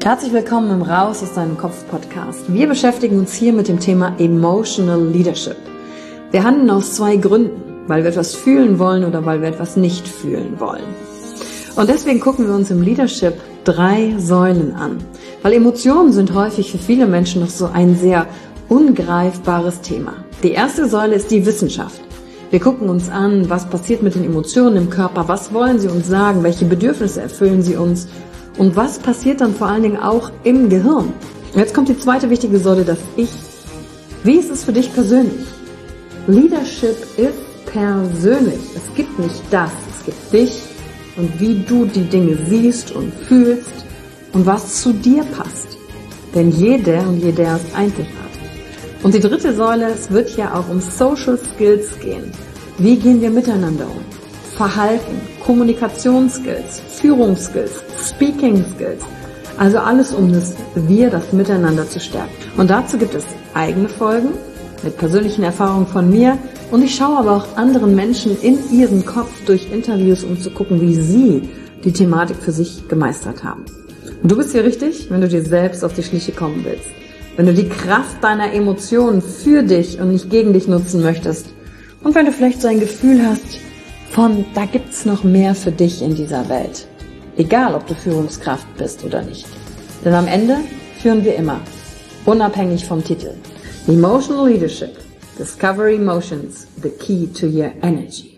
Herzlich willkommen im Raus aus deinem Kopf Podcast. Wir beschäftigen uns hier mit dem Thema Emotional Leadership. Wir handeln aus zwei Gründen, weil wir etwas fühlen wollen oder weil wir etwas nicht fühlen wollen. Und deswegen gucken wir uns im Leadership 3 Säulen an, weil Emotionen sind häufig für viele Menschen noch so ein sehr ungreifbares Thema. Die erste Säule ist die Wissenschaft. Wir gucken uns an, was passiert mit den Emotionen im Körper, was wollen sie uns sagen, welche Bedürfnisse erfüllen sie uns und was passiert dann vor allen Dingen auch im Gehirn. Und jetzt kommt die zweite wichtige Säule, das Ich. Wie ist es für dich persönlich? Leadership ist persönlich. Es gibt nicht das, es gibt dich und wie du die Dinge siehst und fühlst und was zu dir passt. Denn jeder und jeder ist einzigartig. Und die dritte Säule, es wird ja auch um Social Skills gehen. Wie gehen wir miteinander um? Verhalten, Kommunikationsskills, Führungsskills, Speaking Skills. Also alles um das Miteinander zu stärken. Und dazu gibt es eigene Folgen mit persönlichen Erfahrungen von mir. Und ich schaue aber auch anderen Menschen in ihren Kopf durch Interviews, um zu gucken, wie sie die Thematik für sich gemeistert haben. Und du bist hier richtig, wenn du dir selbst auf die Schliche kommen willst. Wenn du die Kraft deiner Emotionen für dich und nicht gegen dich nutzen möchtest. Und wenn du vielleicht so ein Gefühl hast von, da gibt's noch mehr für dich in dieser Welt. Egal, ob du Führungskraft bist oder nicht. Denn am Ende führen wir immer, unabhängig vom Titel. Emotional Leadership. Discover Emotions, the key to your energy.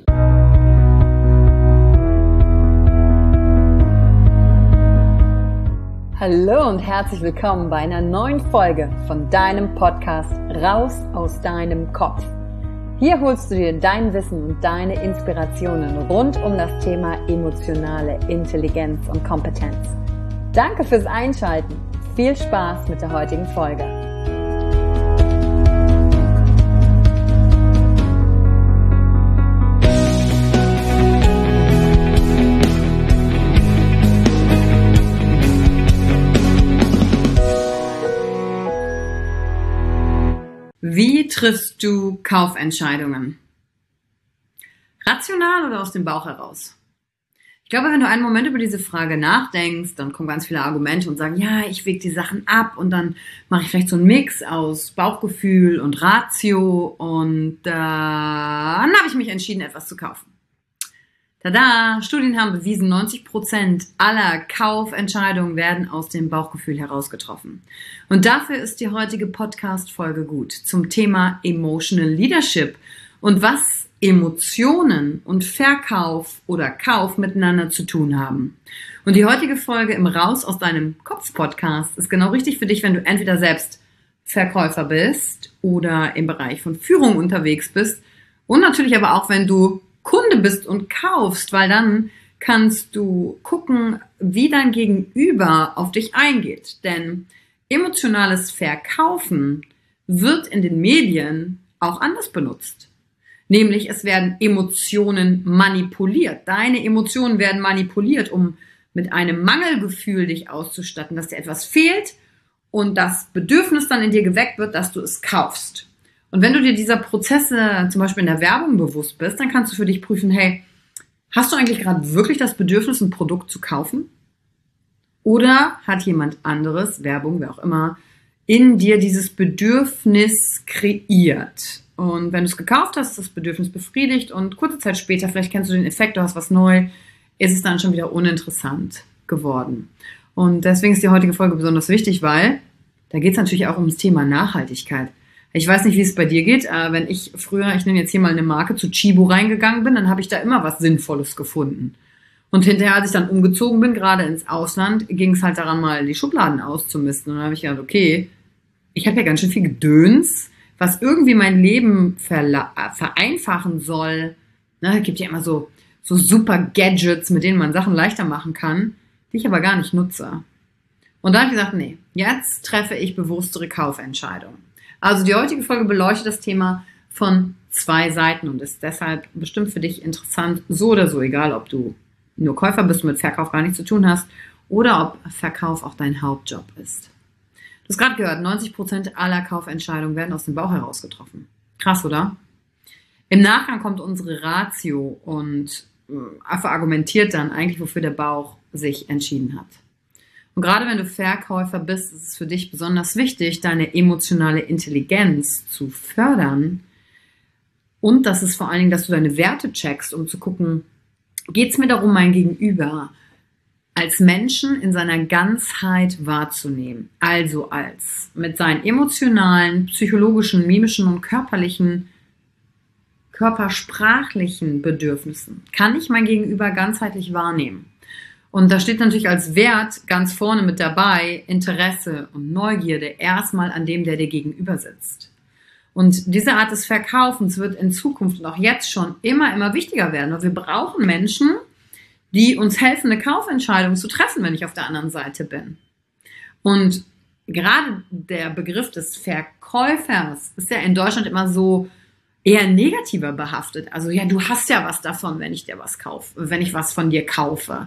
Hallo und herzlich willkommen bei einer neuen Folge von deinem Podcast Raus aus deinem Kopf. Hier holst du dir dein Wissen und deine Inspirationen rund um das Thema emotionale Intelligenz und Kompetenz. Danke fürs Einschalten. Viel Spaß mit der heutigen Folge. Wie triffst du Kaufentscheidungen? Rational oder aus dem Bauch heraus? Ich glaube, wenn du einen Moment über diese Frage nachdenkst, dann kommen ganz viele Argumente und sagen, ja, ich wäge die Sachen ab und dann mache ich vielleicht so einen Mix aus Bauchgefühl und Ratio und dann habe ich mich entschieden, etwas zu kaufen. Tada! Studien haben bewiesen, 90% aller Kaufentscheidungen werden aus dem Bauchgefühl heraus getroffen. Und dafür ist die heutige Podcast-Folge gut zum Thema Emotional Leadership und was Emotionen und Verkauf oder Kauf miteinander zu tun haben. Und die heutige Folge im Raus aus deinem Kopf-Podcast ist genau richtig für dich, wenn du entweder selbst Verkäufer bist oder im Bereich von Führung unterwegs bist und natürlich aber auch, wenn du Kunde bist und kaufst, weil dann kannst du gucken, wie dein Gegenüber auf dich eingeht. Denn emotionales Verkaufen wird in den Medien auch anders benutzt. Nämlich es werden Emotionen manipuliert. Deine Emotionen werden manipuliert, um mit einem Mangelgefühl dich auszustatten, dass dir etwas fehlt und das Bedürfnis dann in dir geweckt wird, dass du es kaufst. Und wenn du dir dieser Prozesse zum Beispiel in der Werbung bewusst bist, dann kannst du für dich prüfen, hey, hast du eigentlich gerade wirklich das Bedürfnis, ein Produkt zu kaufen? Oder hat jemand anderes, Werbung, wer auch immer, in dir dieses Bedürfnis kreiert? Und wenn du es gekauft hast, ist das Bedürfnis befriedigt und kurze Zeit später, vielleicht kennst du den Effekt, du hast was neu, ist es dann schon wieder uninteressant geworden. Und deswegen ist die heutige Folge besonders wichtig, weil da geht es natürlich auch um das Thema Nachhaltigkeit. Ich weiß nicht, wie es bei dir geht, wenn ich früher, ich nenne jetzt hier mal eine Marke, zu Chibo reingegangen bin, dann habe ich da immer was Sinnvolles gefunden. Und hinterher, als ich dann umgezogen bin, gerade ins Ausland, ging es halt daran, mal die Schubladen auszumisten. Und dann habe ich gedacht, okay, ich habe ja ganz schön viel Gedöns, was irgendwie mein Leben vereinfachen soll. Na, es gibt ja immer so super Gadgets, mit denen man Sachen leichter machen kann, die ich aber gar nicht nutze. Und da habe ich gesagt, nee, jetzt treffe ich bewusstere Kaufentscheidungen. Also die heutige Folge beleuchtet das Thema von 2 Seiten und ist deshalb bestimmt für dich interessant, so oder so, egal ob du nur Käufer bist und mit Verkauf gar nichts zu tun hast oder ob Verkauf auch dein Hauptjob ist. Du hast gerade gehört, 90% aller Kaufentscheidungen werden aus dem Bauch heraus getroffen. Krass, oder? Im Nachgang kommt unsere Ratio und verargumentiert dann eigentlich, wofür der Bauch sich entschieden hat. Und gerade wenn du Verkäufer bist, ist es für dich besonders wichtig, deine emotionale Intelligenz zu fördern. Und das ist vor allen Dingen, dass du deine Werte checkst, um zu gucken, geht es mir darum, mein Gegenüber als Menschen in seiner Ganzheit wahrzunehmen. Also als mit seinen emotionalen, psychologischen, mimischen und körpersprachlichen Bedürfnissen. Kann ich mein Gegenüber ganzheitlich wahrnehmen? Und da steht natürlich als Wert ganz vorne mit dabei Interesse und Neugierde erstmal an dem, der dir gegenüber sitzt. Und diese Art des Verkaufens wird in Zukunft und auch jetzt schon immer wichtiger werden. Und wir brauchen Menschen, die uns helfen, eine Kaufentscheidung zu treffen, wenn ich auf der anderen Seite bin. Und gerade der Begriff des Verkäufers ist ja in Deutschland immer so eher negativer behaftet. Also ja, du hast ja was davon, wenn ich dir was kaufe, wenn ich was von dir kaufe.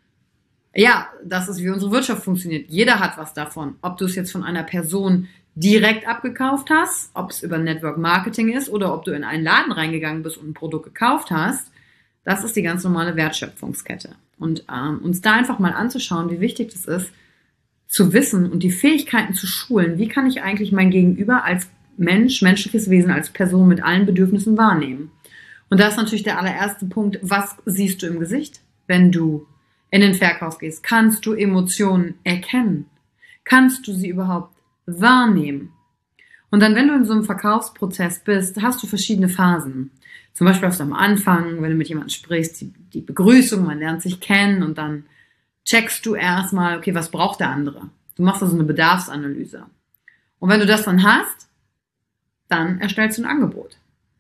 Ja, das ist, wie unsere Wirtschaft funktioniert. Jeder hat was davon. Ob du es jetzt von einer Person direkt abgekauft hast, ob es über Network Marketing ist oder ob du in einen Laden reingegangen bist und ein Produkt gekauft hast, das ist die ganz normale Wertschöpfungskette. Und uns da einfach mal anzuschauen, wie wichtig das ist, zu wissen und die Fähigkeiten zu schulen, wie kann ich eigentlich mein Gegenüber als Mensch, menschliches Wesen, als Person mit allen Bedürfnissen wahrnehmen. Und da ist natürlich der allererste Punkt, was siehst du im Gesicht, wenn du in den Verkauf gehst? Kannst du Emotionen erkennen? Kannst du sie überhaupt wahrnehmen? Und dann, wenn du in so einem Verkaufsprozess bist, hast du verschiedene Phasen. Zum Beispiel hast du am Anfang, wenn du mit jemandem sprichst, die Begrüßung, man lernt sich kennen und dann checkst du erstmal, okay, was braucht der andere? Du machst also eine Bedarfsanalyse. Und wenn du das dann hast, dann erstellst du ein Angebot.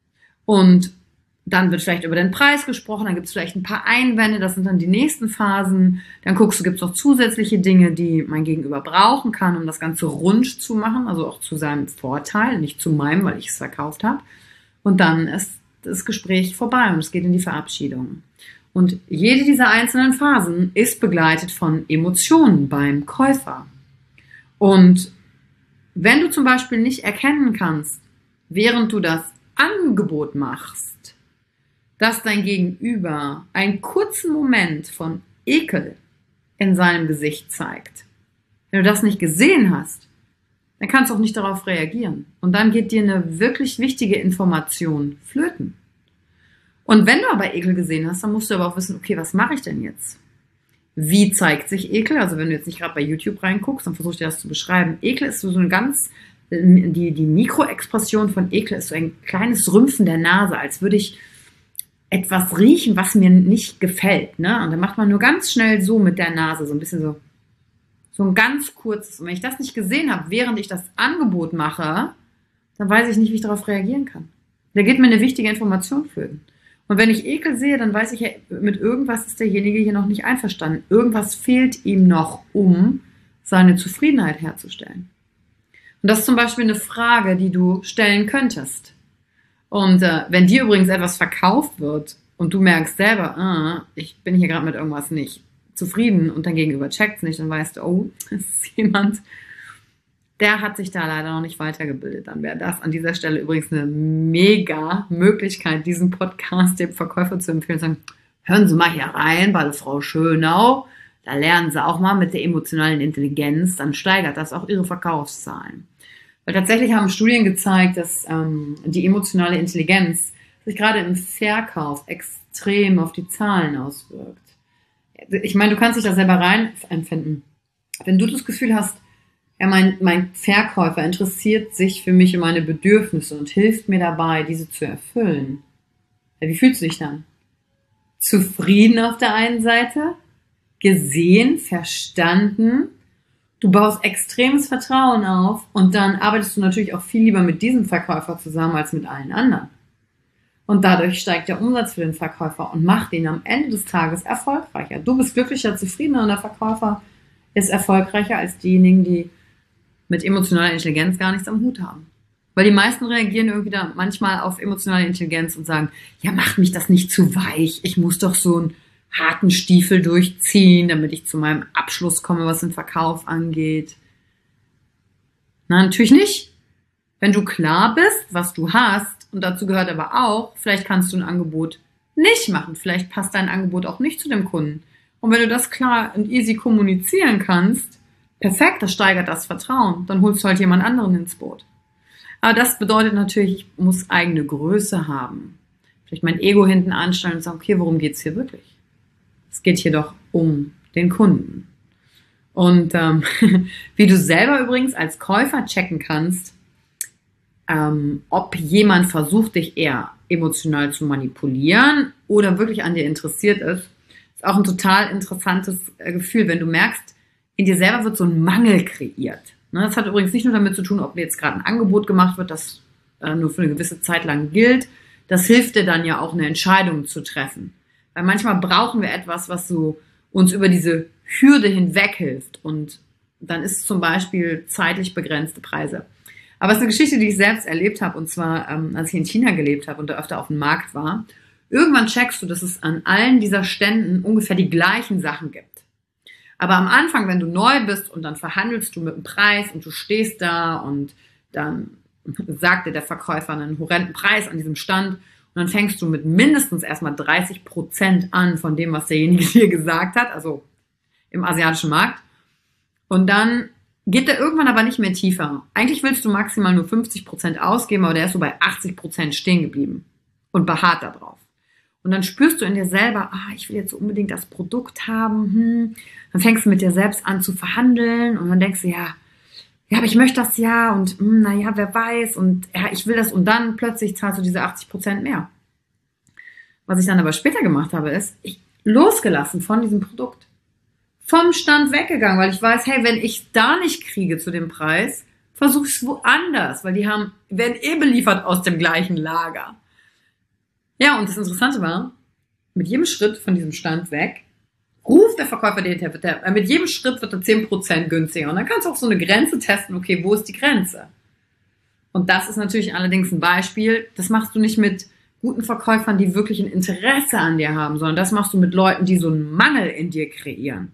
Und dann wird vielleicht über den Preis gesprochen, dann gibt es vielleicht ein paar Einwände, das sind dann die nächsten Phasen. Dann guckst du, gibt es noch zusätzliche Dinge, die mein Gegenüber brauchen kann, um das Ganze rund zu machen, also auch zu seinem Vorteil, nicht zu meinem, weil ich es verkauft habe. Und dann ist das Gespräch vorbei und es geht in die Verabschiedung. Und jede dieser einzelnen Phasen ist begleitet von Emotionen beim Käufer. Und wenn du zum Beispiel nicht erkennen kannst, während du das Angebot machst, dass dein Gegenüber einen kurzen Moment von Ekel in seinem Gesicht zeigt, wenn du das nicht gesehen hast, dann kannst du auch nicht darauf reagieren. Und dann geht dir eine wirklich wichtige Information flöten. Und wenn du aber Ekel gesehen hast, dann musst du aber auch wissen, okay, was mache ich denn jetzt? Wie zeigt sich Ekel? Also wenn du jetzt nicht gerade bei YouTube reinguckst, dann versuche ich dir das zu beschreiben. Ekel ist so eine ganz, die Mikroexpression von Ekel ist so ein kleines Rümpfen der Nase, als würde ich etwas riechen, was mir nicht gefällt, ne? Und dann macht man nur ganz schnell so mit der Nase, so ein bisschen so ein ganz kurzes. Und wenn ich das nicht gesehen habe, während ich das Angebot mache, dann weiß ich nicht, wie ich darauf reagieren kann. Da geht mir eine wichtige Information flöten. Und wenn ich Ekel sehe, dann weiß ich, ja, mit irgendwas ist derjenige hier noch nicht einverstanden. Irgendwas fehlt ihm noch, um seine Zufriedenheit herzustellen. Und das ist zum Beispiel eine Frage, die du stellen könntest. Und wenn dir übrigens etwas verkauft wird und du merkst selber, ich bin hier gerade mit irgendwas nicht zufrieden und dein Gegenüber checkt es nicht, dann weißt du, oh, das ist jemand, der hat sich da leider noch nicht weitergebildet. Dann wäre das an dieser Stelle übrigens eine mega Möglichkeit, diesen Podcast dem Verkäufer zu empfehlen, zu sagen, hören Sie mal hier rein bei der Frau Schönau, da lernen Sie auch mal mit der emotionalen Intelligenz, dann steigert das auch Ihre Verkaufszahlen. Weil tatsächlich haben Studien gezeigt, dass die emotionale Intelligenz sich gerade im Verkauf extrem auf die Zahlen auswirkt. Ich meine, du kannst dich da selber rein empfinden. Wenn du das Gefühl hast, ja, mein Verkäufer interessiert sich für mich und meine Bedürfnisse und hilft mir dabei, diese zu erfüllen. Ja, wie fühlst du dich dann? Zufrieden auf der einen Seite, gesehen, verstanden. Du baust extremes Vertrauen auf und dann arbeitest du natürlich auch viel lieber mit diesem Verkäufer zusammen als mit allen anderen. Und dadurch steigt der Umsatz für den Verkäufer und macht ihn am Ende des Tages erfolgreicher. Du bist glücklicher, zufriedener und der Verkäufer ist erfolgreicher als diejenigen, die mit emotionaler Intelligenz gar nichts am Hut haben. Weil die meisten reagieren irgendwie da manchmal auf emotionale Intelligenz und sagen, ja, macht mich das nicht zu weich, ich muss doch so einen harten Stiefel durchziehen, damit ich zu meinem Abschluss komme, was den Verkauf angeht. Na, natürlich nicht. Wenn du klar bist, was du hast, und dazu gehört aber auch, vielleicht kannst du ein Angebot nicht machen, vielleicht passt dein Angebot auch nicht zu dem Kunden. Und wenn du das klar und easy kommunizieren kannst, Perfekt, das steigert das Vertrauen. Dann holst du halt jemand anderen ins Boot. Aber das bedeutet natürlich, ich muss eigene Größe haben. Vielleicht mein Ego hinten anstellen und sagen, okay, worum geht's hier wirklich? Es geht hier doch um den Kunden. Und wie du selber übrigens als Käufer checken kannst, ob jemand versucht, dich eher emotional zu manipulieren oder wirklich an dir interessiert ist auch ein total interessantes Gefühl, wenn du merkst, in dir selber wird so ein Mangel kreiert. Das hat übrigens nicht nur damit zu tun, ob jetzt gerade ein Angebot gemacht wird, das nur für eine gewisse Zeit lang gilt. Das hilft dir dann ja auch, eine Entscheidung zu treffen. Weil manchmal brauchen wir etwas, was so uns über diese Hürde hinweg hilft. Und dann ist es zum Beispiel zeitlich begrenzte Preise. Aber es ist eine Geschichte, die ich selbst erlebt habe. Und zwar, als ich in China gelebt habe und da öfter auf dem Markt war. Irgendwann checkst du, dass es an allen dieser Ständen ungefähr die gleichen Sachen gibt. Aber am Anfang, wenn du neu bist und dann verhandelst du mit dem Preis und du stehst da und dann sagt dir der Verkäufer einen horrenden Preis an diesem Stand und dann fängst du mit mindestens erstmal 30% an von dem, was derjenige dir gesagt hat, also im asiatischen Markt. Und dann geht der irgendwann aber nicht mehr tiefer. Eigentlich willst du maximal nur 50% ausgeben, aber der ist so bei 80% stehen geblieben und beharrt da drauf. Und dann spürst du in dir selber, ich will jetzt unbedingt das Produkt haben. Dann fängst du mit dir selbst an zu verhandeln und dann denkst du, ja, aber ich möchte das ja und naja, wer weiß und ja, ich will das und dann plötzlich zahlst du diese 80% mehr. Was ich dann aber später gemacht habe, ist, ich losgelassen von diesem Produkt. Vom Stand weggegangen, weil ich weiß, hey, wenn ich da nicht kriege zu dem Preis, versuche ich es woanders, weil die werden beliefert aus dem gleichen Lager. Ja, und das Interessante war, mit jedem Schritt von diesem Stand weg, ruft der Verkäufer dir hinterher, mit jedem Schritt wird er 10% günstiger. Und dann kannst du auch so eine Grenze testen, okay, wo ist die Grenze? Und das ist natürlich allerdings ein Beispiel, das machst du nicht mit guten Verkäufern, die wirklich ein Interesse an dir haben, sondern das machst du mit Leuten, die so einen Mangel in dir kreieren.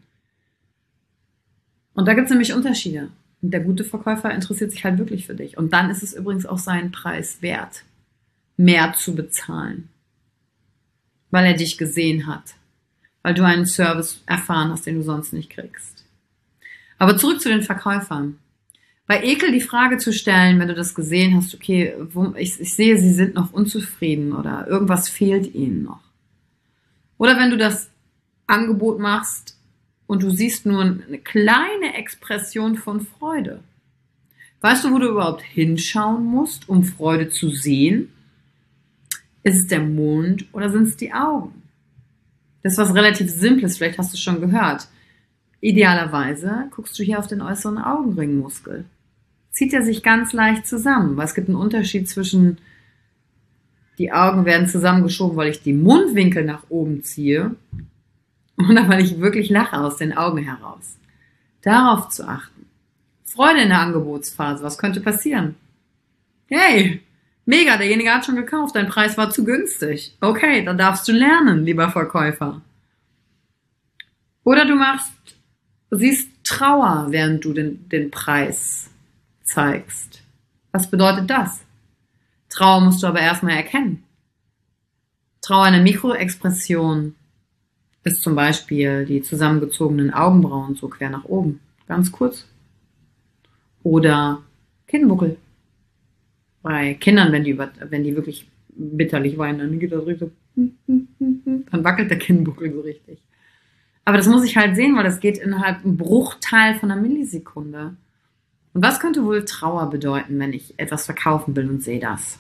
Und da gibt es nämlich Unterschiede. Und der gute Verkäufer interessiert sich halt wirklich für dich. Und dann ist es übrigens auch seinen Preis wert, mehr zu bezahlen. Weil er dich gesehen hat. Weil du einen Service erfahren hast, den du sonst nicht kriegst. Aber zurück zu den Verkäufern. Bei Ekel die Frage zu stellen, wenn du das gesehen hast, okay, ich sehe, sie sind noch unzufrieden oder irgendwas fehlt ihnen noch. Oder wenn du das Angebot machst und du siehst nur eine kleine Expression von Freude. Weißt du, wo du überhaupt hinschauen musst, um Freude zu sehen? Ist es der Mund oder sind es die Augen? Das ist was relativ Simples, vielleicht hast du es schon gehört. Idealerweise guckst du hier auf den äußeren Augenringmuskel. Zieht er sich ganz leicht zusammen, weil es gibt einen Unterschied zwischen die Augen werden zusammengeschoben, weil ich die Mundwinkel nach oben ziehe oder weil ich wirklich lache aus den Augen heraus. Darauf zu achten. Freude in der Angebotsphase, was könnte passieren? Hey, mega, derjenige hat schon gekauft, dein Preis war zu günstig. Okay, dann darfst du lernen, lieber Verkäufer. Oder du siehst Trauer, während du den Preis zeigst. Was bedeutet das? Trauer musst du aber erstmal erkennen. Trauer in der Mikroexpression ist zum Beispiel die zusammengezogenen Augenbrauen so quer nach oben, ganz kurz. Oder Kinnbuckel. Bei Kindern, wenn die wirklich bitterlich weinen, dann geht das richtig so, dann wackelt der Kinnbuckel so richtig. Aber das muss ich halt sehen, weil das geht innerhalb einem Bruchteil von einer Millisekunde. Und was könnte wohl Trauer bedeuten, wenn ich etwas verkaufen will und sehe das?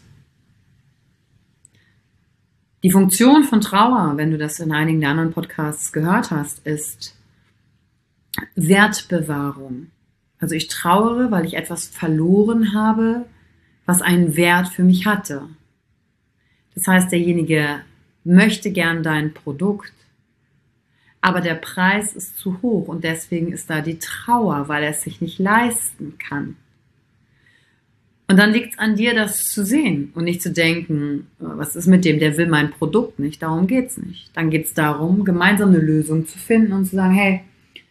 Die Funktion von Trauer, wenn du das in einigen der anderen Podcasts gehört hast, ist Wertbewahrung. Also ich trauere, weil ich etwas verloren habe, was einen Wert für mich hatte. Das heißt, derjenige möchte gern dein Produkt, aber der Preis ist zu hoch und deswegen ist da die Trauer, weil er es sich nicht leisten kann. Und dann liegt es an dir, das zu sehen und nicht zu denken, was ist mit dem, der will mein Produkt nicht, darum geht's nicht. Dann geht es darum, gemeinsam eine Lösung zu finden und zu sagen, hey,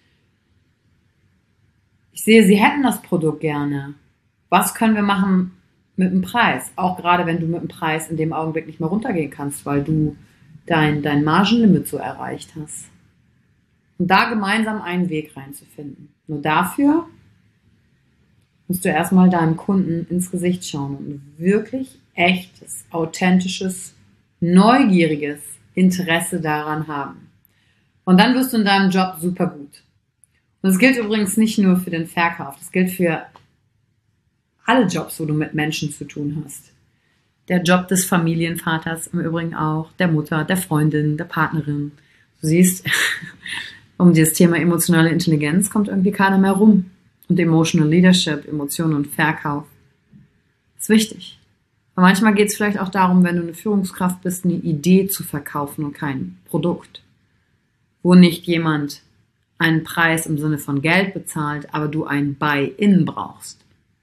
ich sehe, Sie hätten das Produkt gerne. Was können wir machen mit dem Preis? Auch gerade, wenn du mit dem Preis in dem Augenblick nicht mehr runtergehen kannst, weil du dein Margenlimit so erreicht hast. Und da gemeinsam einen Weg reinzufinden. Nur dafür musst du erstmal deinem Kunden ins Gesicht schauen und wirklich echtes, authentisches, neugieriges Interesse daran haben. Und dann wirst du in deinem Job super gut. Und das gilt übrigens nicht nur für den Verkauf, das gilt für alle Jobs, wo du mit Menschen zu tun hast. Der Job des Familienvaters im Übrigen auch, der Mutter, der Freundin, der Partnerin. Du siehst, um dieses Thema emotionale Intelligenz kommt irgendwie keiner mehr rum. Und Emotional Leadership, Emotionen und Verkauf ist wichtig. Aber manchmal geht es vielleicht auch darum, wenn du eine Führungskraft bist, eine Idee zu verkaufen und kein Produkt. Wo nicht jemand einen Preis im Sinne von Geld bezahlt, aber du ein Buy-in brauchst.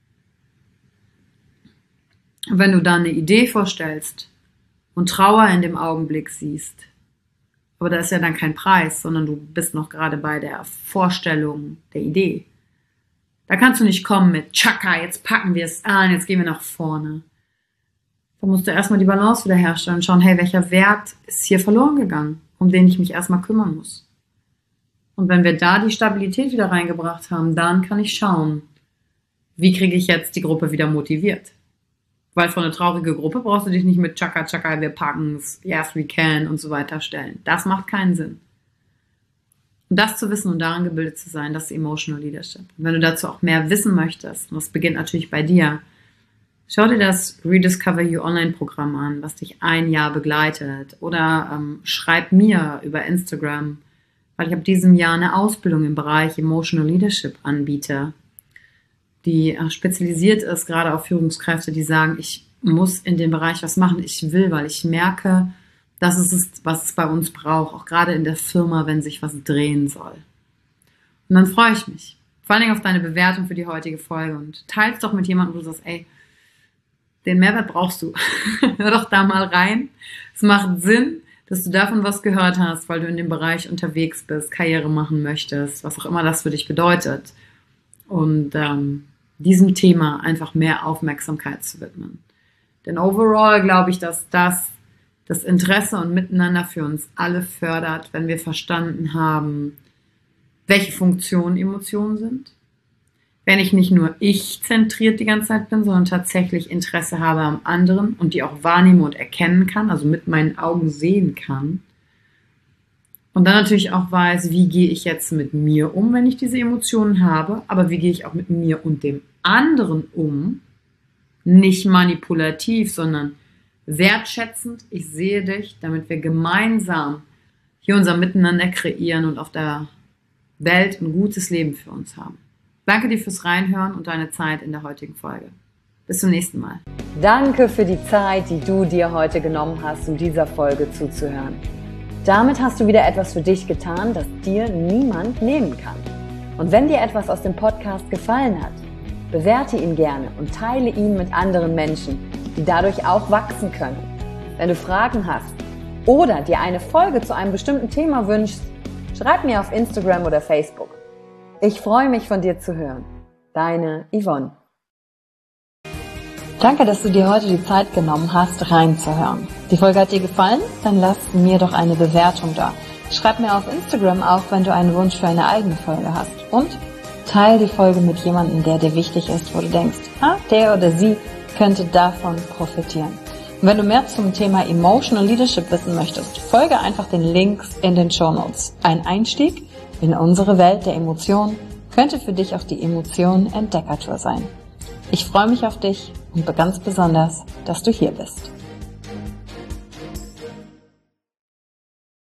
Und wenn du da eine Idee vorstellst und Trauer in dem Augenblick siehst, aber da ist ja dann kein Preis, sondern du bist noch gerade bei der Vorstellung der Idee. Da kannst du nicht kommen mit Chaka, jetzt packen wir es an, jetzt gehen wir nach vorne. Da musst du erstmal die Balance wiederherstellen und schauen, hey, welcher Wert ist hier verloren gegangen, um den ich mich erstmal kümmern muss. Und wenn wir da die Stabilität wieder reingebracht haben, dann kann ich schauen, wie kriege ich jetzt die Gruppe wieder motiviert. Weil vor eine traurige Gruppe brauchst du dich nicht mit Chaka Chaka, wir packen's, yes we can und so weiter stellen. Das macht keinen Sinn. Und das zu wissen und daran gebildet zu sein, das ist Emotional Leadership. Und wenn du dazu auch mehr wissen möchtest, und das beginnt natürlich bei dir, schau dir das Rediscover You Online-Programm an, was dich 1 Jahr begleitet. Oder schreib mir über Instagram, weil ich ab diesem Jahr eine Ausbildung im Bereich Emotional Leadership anbiete, die spezialisiert ist, gerade auf Führungskräfte, die sagen, ich muss in dem Bereich was machen, ich will, weil ich merke, das ist, was es bei uns braucht, auch gerade in der Firma, wenn sich was drehen soll. Und dann freue ich mich, vor allen Dingen auf deine Bewertung für die heutige Folge und teil's doch mit jemandem, wo du sagst, ey, den Mehrwert brauchst du. Hör doch da mal rein. Es macht Sinn, dass du davon was gehört hast, weil du in dem Bereich unterwegs bist, Karriere machen möchtest, was auch immer das für dich bedeutet. Und diesem Thema einfach mehr Aufmerksamkeit zu widmen. Denn overall glaube ich, dass das Interesse und Miteinander für uns alle fördert, wenn wir verstanden haben, welche Funktionen Emotionen sind. Wenn ich nicht nur ich-zentriert die ganze Zeit bin, sondern tatsächlich Interesse habe am anderen und die auch wahrnehme und erkennen kann, also mit meinen Augen sehen kann. Und dann natürlich auch weiß, wie gehe ich jetzt mit mir um, wenn ich diese Emotionen habe, aber wie gehe ich auch mit mir und dem anderen um, nicht manipulativ, sondern wertschätzend, ich sehe dich, damit wir gemeinsam hier unser Miteinander kreieren und auf der Welt ein gutes Leben für uns haben. Danke dir fürs Reinhören und deine Zeit in der heutigen Folge. Bis zum nächsten Mal. Danke für die Zeit, die du dir heute genommen hast, um dieser Folge zuzuhören. Damit hast du wieder etwas für dich getan, das dir niemand nehmen kann. Und wenn dir etwas aus dem Podcast gefallen hat, bewerte ihn gerne und teile ihn mit anderen Menschen, die dadurch auch wachsen können. Wenn du Fragen hast oder dir eine Folge zu einem bestimmten Thema wünschst, schreib mir auf Instagram oder Facebook. Ich freue mich, von dir zu hören. Deine Yvonne. Danke, dass du dir heute die Zeit genommen hast, reinzuhören. Die Folge hat dir gefallen? Dann lass mir doch eine Bewertung da. Schreib mir auf Instagram auch, wenn du einen Wunsch für eine eigene Folge hast. Und teile die Folge mit jemandem, der dir wichtig ist, wo du denkst, der oder sie könnte davon profitieren. Und wenn du mehr zum Thema Emotional Leadership wissen möchtest, folge einfach den Links in den Shownotes. Ein Einstieg in unsere Welt der Emotionen könnte für dich auch die Emotionen-Entdeckertour sein. Ich freue mich auf dich und ganz besonders, dass du hier bist.